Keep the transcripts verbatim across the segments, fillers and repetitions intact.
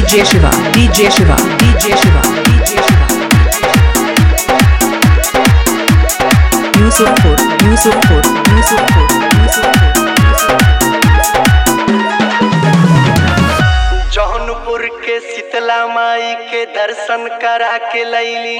DJ Shiva, DJ Shiva, DJ Shiva, DJ Shiva. Yusufpur, Yusufpur, Yusufpur, Yusufpur. Jaunpur के शीतला माई के दर्शन करा के लैली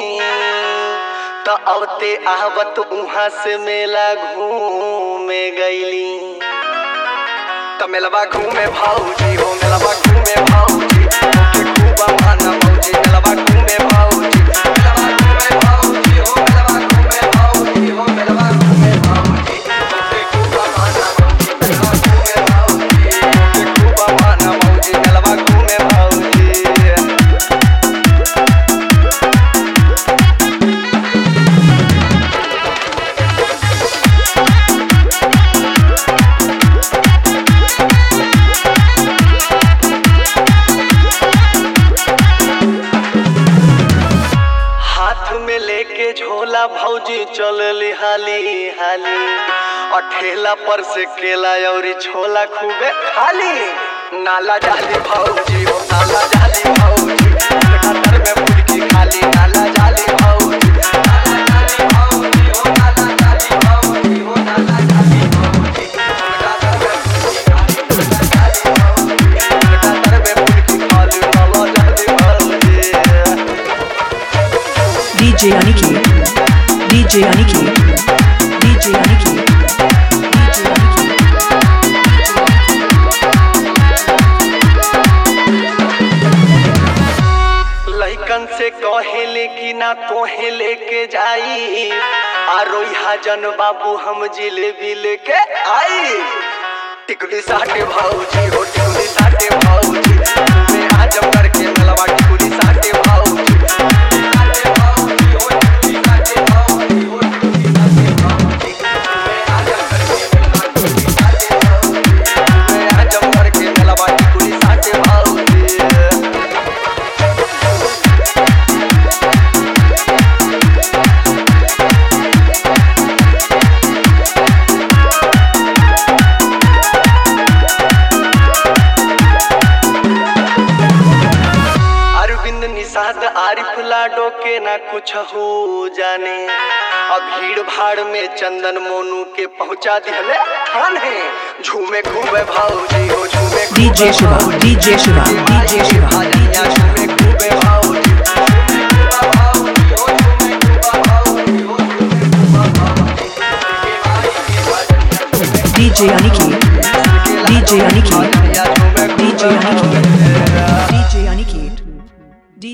तो अवते आवत उहाँ से मेला घूमे गईली। तो मेलवा घूमे भाऊजी हो, मेलवा घूमे भाऊजी के खूब माना मौजी, मेलवा घूमे भाऊजी, मेलवा घूमे भाऊजी हो, मेलवा घूमे भाऊजी हो, मेलवा घूमे भाऊजी के खूब माना मौजी, मेलवा घूमे भाऊजी के खूब माना मौजी, मेलवा घूमे भाऊजी। लेके झोला भौजी चलली हाली हाली और ठेला पर से केला और छोला खूबे खाली। नाला जाली भौजी हो, नाला जाली भौजी कटर में फुलकी खाली, नाला जाली भौजी, नाला जाली भौजी हो, नाला जाली भौजी हो, नाला जाली भौजी कटर में फुलकी खाली, नाला जाली भौजी कटर में फुलकी खाली, नाला जाली भौजी। DJ Aniki, DJ Aniki, DJ Aniki, DJ Aniki. लइकन से कहेले कि ना तोहे लेके जाई, आरोहा जन बाबू हम जिलेबी लेके आई। टिकुली साटे भाऊजी हो, टिकुली साटे भाऊजी मैं आजम करके मेलवा, टिकुली साटे भाऊजी आरिफ लाडो के ना कुछ हो जाने। अब भीड़ भाड़ में चंदन मोनू के पहुंचा दिहले थाने। झूमे खूबे भाऊजी हो, झूमे DJ Shiva, DJ Shiva, DJ Shiva, झूमे खूबे भाऊजी, DJ Aniki, DJ Aniki, DJ Aniki.